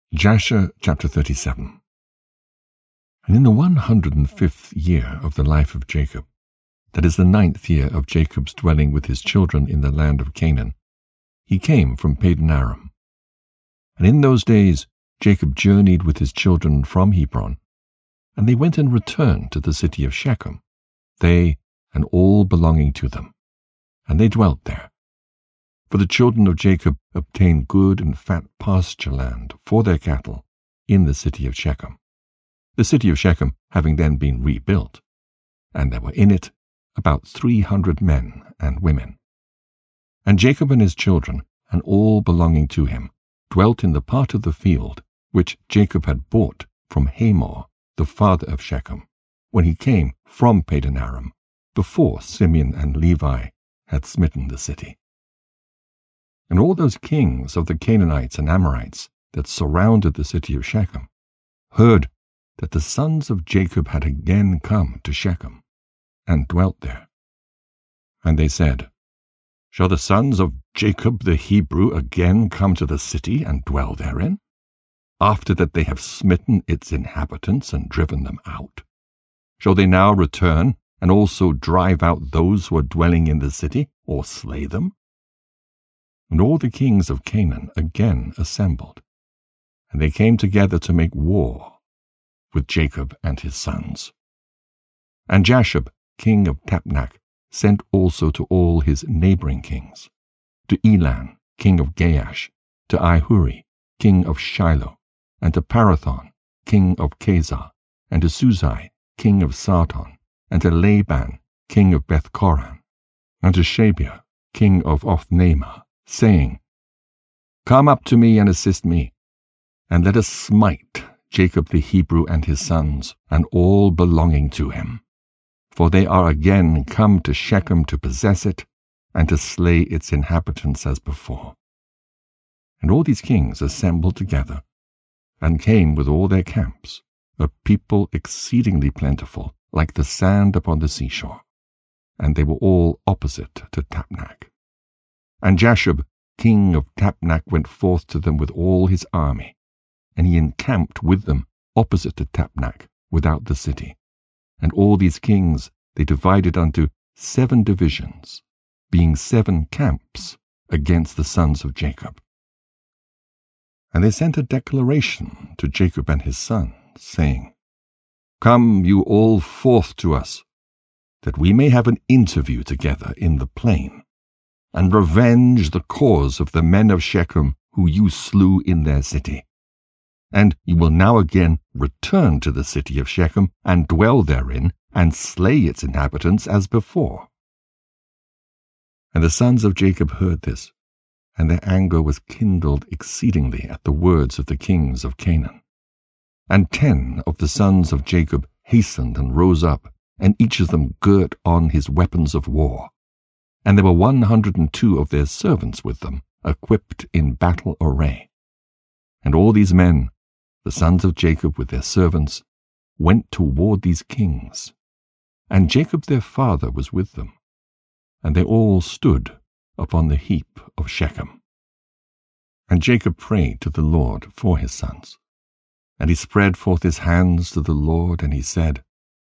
Jasher chapter 37. And in the 105th year of the life of Jacob, that is the 9th year of Jacob's dwelling with his children in the land of Canaan, he came from Padan Aram. And in those days Jacob journeyed with his children from Hebron, and they went and returned to the city of Shechem, they and all belonging to them, and they dwelt there. For the children of Jacob obtained good and fat pasture land for their cattle in the city of Shechem, the city of Shechem having then been rebuilt, and there were in it about 300 men and women. And Jacob and his children, and all belonging to him, dwelt in the part of the field which Jacob had bought from Hamor, the father of Shechem, when he came from Padan Aram, before Simeon and Levi had smitten the city. And all those kings of the Canaanites and Amorites that surrounded the city of Shechem heard that the sons of Jacob had again come to Shechem, and dwelt there. And they said, Shall the sons of Jacob the Hebrew again come to the city and dwell therein, after that they have smitten its inhabitants and driven them out? Shall they now return and also drive out those who are dwelling in the city, or slay them? And all the kings of Canaan again assembled, and they came together to make war with Jacob and his sons. And Jashub, king of Tapnach, sent also to all his neighboring kings, to Elan, king of Gaash, to Ihuri, king of Shiloh, and to Parathon, king of Chazar, and to Suzai, king of Sarton, and to Laban, king of Beth-Koran, and to Shabia, king of Othnaimah, saying, Come up to me and assist me, and let us smite Jacob the Hebrew and his sons, and all belonging to him. For they are again come to Shechem to possess it, and to slay its inhabitants as before. And all these kings assembled together, and came with all their camps, a people exceedingly plentiful, like the sand upon the seashore. And they were all opposite to Tapnach. And Jashub, king of Tapnach, went forth to them with all his army, and he encamped with them opposite to Tapnach, without the city. And all these kings they divided unto 7 divisions, being 7 camps against the sons of Jacob. And they sent a declaration to Jacob and his sons, saying, Come you all forth to us, that we may have an interview together in the plain, and revenge the cause of the men of Shechem who you slew in their city. And you will now again return to the city of Shechem, and dwell therein, and slay its inhabitants as before. And the sons of Jacob heard this, and their anger was kindled exceedingly at the words of the kings of Canaan. And 10 of the sons of Jacob hastened and rose up, and each of them girt on his weapons of war. And there were 102 of their servants with them, equipped in battle array. And all these men, the sons of Jacob with their servants, went toward these kings. And Jacob their father was with them. And they all stood upon the heap of Shechem. And Jacob prayed to the Lord for his sons. And he spread forth his hands to the Lord, and he said,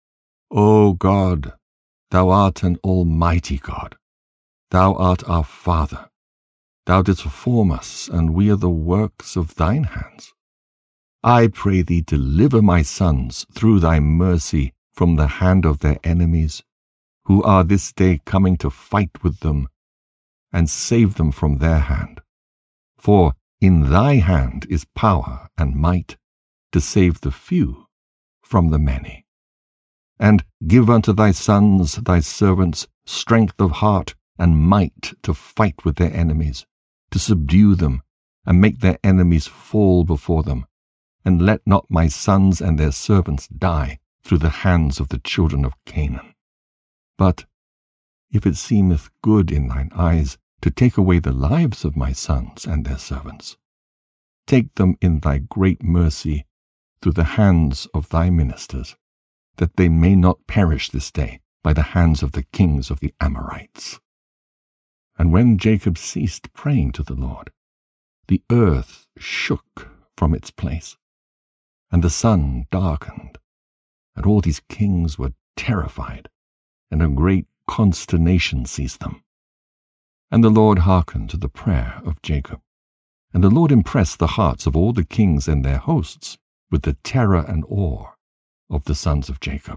O God, thou art an almighty God. Thou art our Father. Thou didst form us, and we are the works of thine hands. I pray thee, deliver my sons through thy mercy from the hand of their enemies, who are this day coming to fight with them, and save them from their hand. For in thy hand is power and might, to save the few from the many. And give unto thy sons, thy servants, strength of heart and might to fight with their enemies, to subdue them, and make their enemies fall before them. And let not my sons and their servants die through the hands of the children of Canaan. But if it seemeth good in thine eyes to take away the lives of my sons and their servants, take them in thy great mercy through the hands of thy ministers, that they may not perish this day by the hands of the kings of the Amorites. And when Jacob ceased praying to the Lord, the earth shook from its place, and the sun darkened, and all these kings were terrified, and a great consternation seized them. And the Lord hearkened to the prayer of Jacob, and the Lord impressed the hearts of all the kings and their hosts with the terror and awe of the sons of Jacob.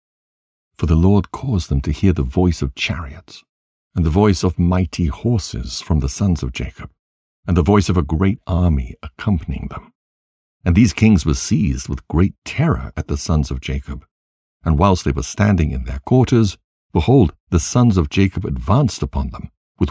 For the Lord caused them to hear the voice of chariots, and the voice of mighty horses from the sons of Jacob, and the voice of a great army accompanying them. And these kings were seized with great terror at the sons of Jacob. And whilst they were standing in their quarters, behold, the sons of Jacob advanced upon them with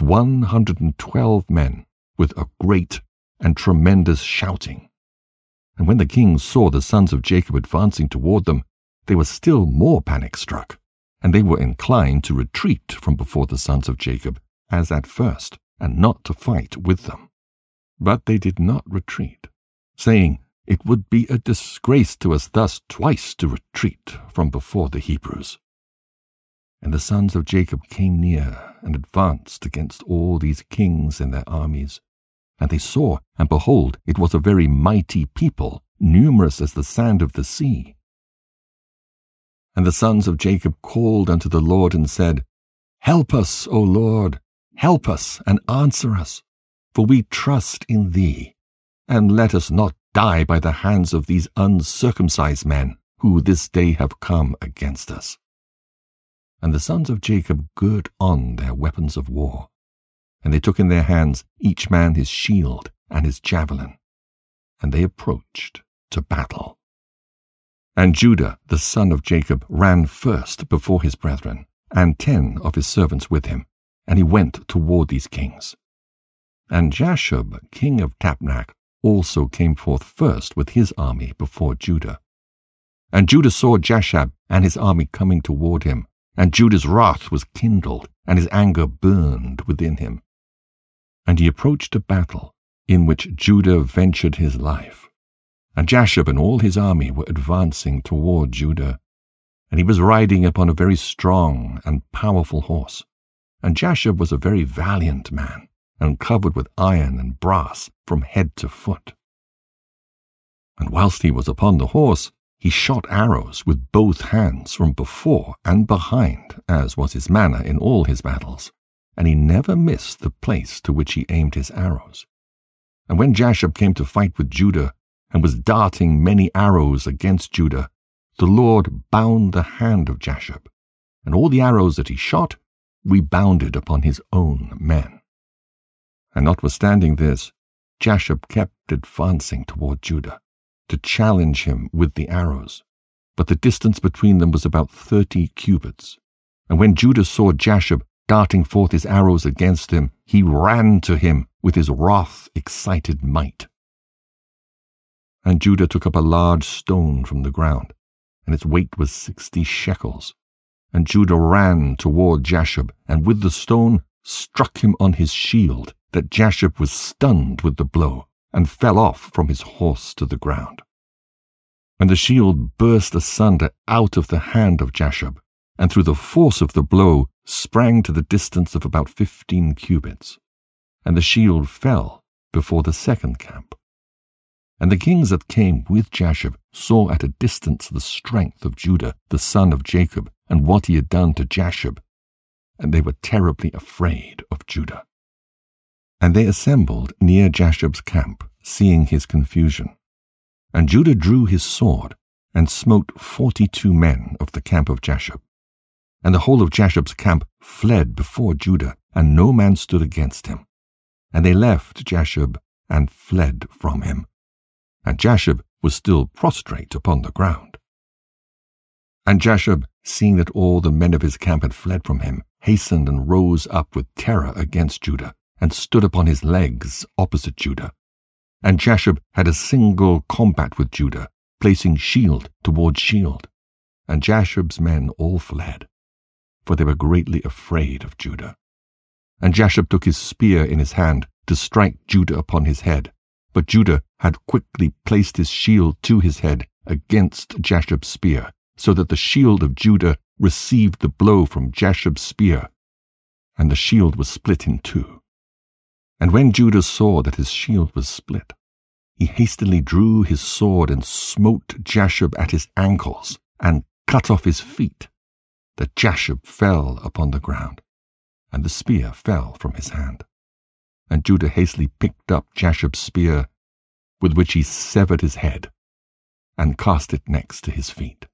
112 men, with a great and tremendous shouting. And when the kings saw the sons of Jacob advancing toward them, they were still more panic-struck, and they were inclined to retreat from before the sons of Jacob, as at first, and not to fight with them. But they did not retreat, saying, "It would be a disgrace to us thus twice to retreat from before the Hebrews." And the sons of Jacob came near and advanced against all these kings and their armies. And they saw, and behold, it was a very mighty people, numerous as the sand of the sea. And the sons of Jacob called unto the Lord and said, "Help us, O Lord, help us and answer us, for we trust in thee, and let us not die by the hands of these uncircumcised men, who this day have come against us." And the sons of Jacob girt on their weapons of war, and they took in their hands each man his shield and his javelin, and they approached to battle. And Judah the son of Jacob ran first before his brethren, and 10 of his servants with him, and he went toward these kings. And Jashub king of Tapnach also came forth first with his army before Judah. And Judah saw Jashub and his army coming toward him, and Judah's wrath was kindled, and his anger burned within him. And he approached a battle, in which Judah ventured his life. And Jashub and all his army were advancing toward Judah, and he was riding upon a very strong and powerful horse. And Jashub was a very valiant man, and covered with iron and brass from head to foot. And whilst he was upon the horse, he shot arrows with both hands from before and behind, as was his manner in all his battles, and he never missed the place to which he aimed his arrows. And when Jashub came to fight with Judah, and was darting many arrows against Judah, the Lord bound the hand of Jashub, and all the arrows that he shot rebounded upon his own men. And notwithstanding this, Jashub kept advancing toward Judah, to challenge him with the arrows, but the distance between them was about 30 cubits. And when Judah saw Jashub darting forth his arrows against him, he ran to him with his wrath-excited might. And Judah took up a large stone from the ground, and its weight was 60 shekels. And Judah ran toward Jashub, and with the stone struck him on his shield, that Jashub was stunned with the blow, and fell off from his horse to the ground. And the shield burst asunder out of the hand of Jashub, and through the force of the blow sprang to the distance of about 15 cubits. And the shield fell before the second camp. And the kings that came with Jashub saw at a distance the strength of Judah the son of Jacob, and what he had done to Jashub, and they were terribly afraid of Judah. And they assembled near Jashub's camp, seeing his confusion. And Judah drew his sword, and smote 42 men of the camp of Jashub. And the whole of Jashub's camp fled before Judah, and no man stood against him. And they left Jashub, and fled from him. And Jashub was still prostrate upon the ground. And Jashub, seeing that all the men of his camp had fled from him, hastened and rose up with terror against Judah, and stood upon his legs opposite Judah. And Jashub had a single combat with Judah, placing shield toward shield. And Jashub's men all fled, for they were greatly afraid of Judah. And Jashub took his spear in his hand to strike Judah upon his head, but Judah had quickly placed his shield to his head against Jashub's spear, so that the shield of Judah received the blow from Jashub's spear, and the shield was split in two. And when Judah saw that his shield was split, he hastily drew his sword and smote Jashub at his ankles and cut off his feet, that Jashub fell upon the ground, and the spear fell from his hand. And Judah hastily picked up Jashub's spear, with which he severed his head, and cast it next to his feet.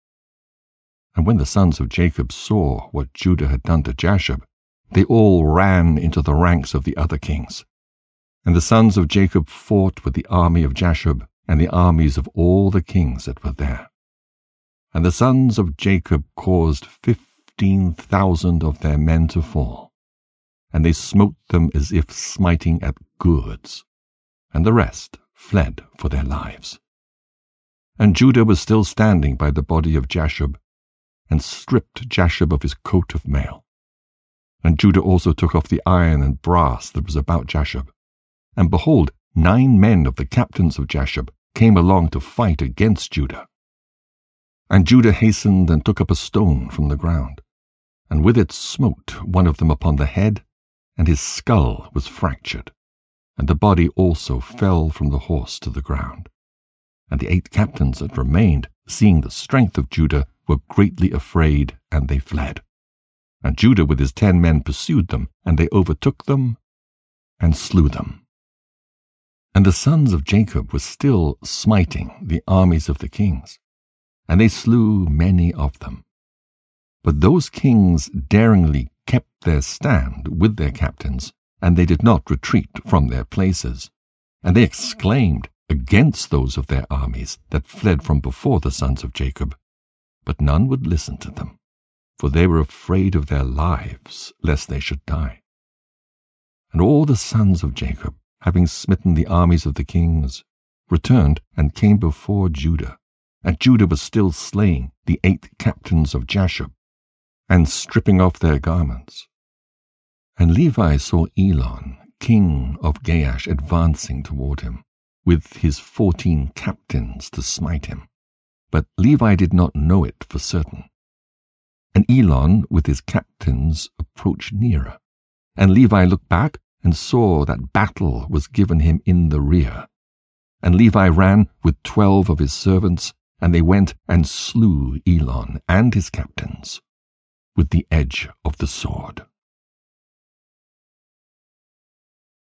And when the sons of Jacob saw what Judah had done to Jashub, they all ran into the ranks of the other kings. And the sons of Jacob fought with the army of Jashub and the armies of all the kings that were there. And the sons of Jacob caused 15,000 of their men to fall, and they smote them as if smiting at gourds, and the rest fled for their lives. And Judah was still standing by the body of Jashub, and stripped Jashub of his coat of mail. And Judah also took off the iron and brass that was about Jashub. And behold, 9 men of the captains of Jashub came along to fight against Judah. And Judah hastened and took up a stone from the ground, and with it smote one of them upon the head, and his skull was fractured, and the body also fell from the horse to the ground. And the 8 captains that remained, seeing the strength of Judah, were greatly afraid, and they fled. And Judah with his 10 men pursued them, and they overtook them and slew them. And the sons of Jacob were still smiting the armies of the kings, and they slew many of them. But those kings daringly kept their stand with their captains, and they did not retreat from their places. And they exclaimed against those of their armies that fled from before the sons of Jacob. But none would listen to them, for they were afraid of their lives, lest they should die. And all the sons of Jacob, having smitten the armies of the kings, returned and came before Judah. And Judah was still slaying the 8 captains of Jashub, and stripping off their garments. And Levi saw Elon, king of Gaash, advancing toward him, with his 14 captains to smite him. But Levi did not know it for certain. And Elon, with his captains, approached nearer. And Levi looked back and saw that battle was given him in the rear. And Levi ran with 12 of his servants, and they went and slew Elon and his captains with the edge of the sword.